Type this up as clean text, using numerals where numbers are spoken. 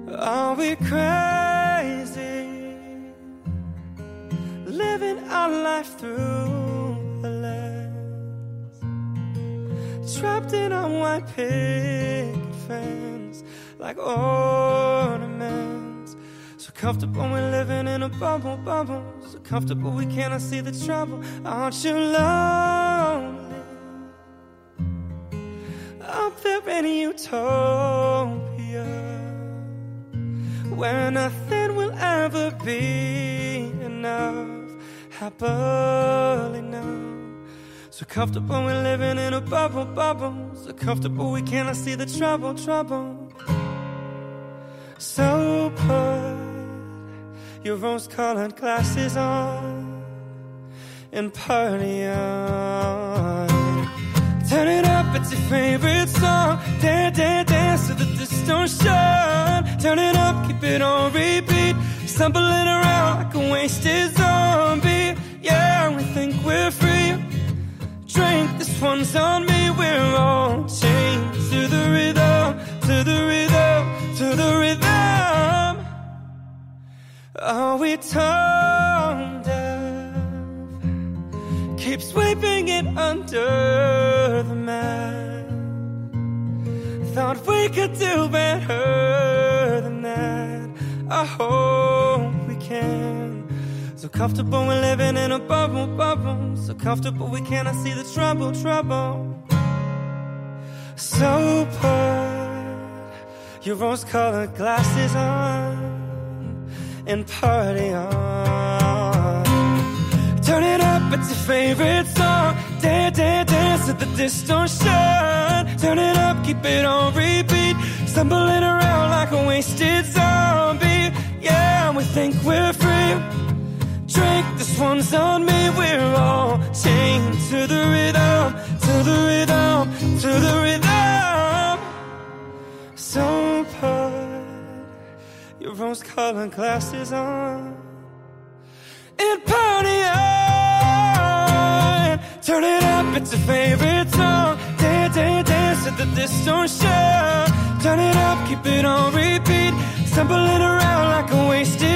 Are we crazy? Living our life through the lens, trapped in our white picket fence like ornaments. So comfortable we're living in a bubble, bubble. So comfortable we cannot see the trouble. Aren't you lonely? Up there in utopia, where nothing will ever be enough, happily known. So comfortable we're living in a bubble, bubble. So comfortable we cannot see the trouble, trouble. So put your rose-colored glasses on and party on. Turn it up, it's your favorite song. Dance, dance, dance to the distortion. Turn it up, keep it on repeat. Stumbling around like a wasted zombie. Yeah, we think we're free. Drink, this one's on me. We're all chained to the rhythm, to the rhythm, to the rhythm. Are we tone deaf? Keep sweeping it under the mat. Thought we could do better than that. I hope we can. So comfortable we're living in a bubble, bubble. So comfortable we cannot see the trouble, trouble. So put your rose-colored glasses on and party on. Turn it up, it's your favorite song. Dance, dance, dance to the distortion. Turn it up, keep it on repeat. Stumbling around like a wasted zombie. Yeah, we think we're free. Drink, this one's on me. We're all chained to the rhythm, to the rhythm, to the rhythm. So put your rose-colored glasses on and party on. Turn it up, it's your favorite song. Dance, dance, dance to the distortion. Turn it up, keep it on repeat. Stumbling around like a wasted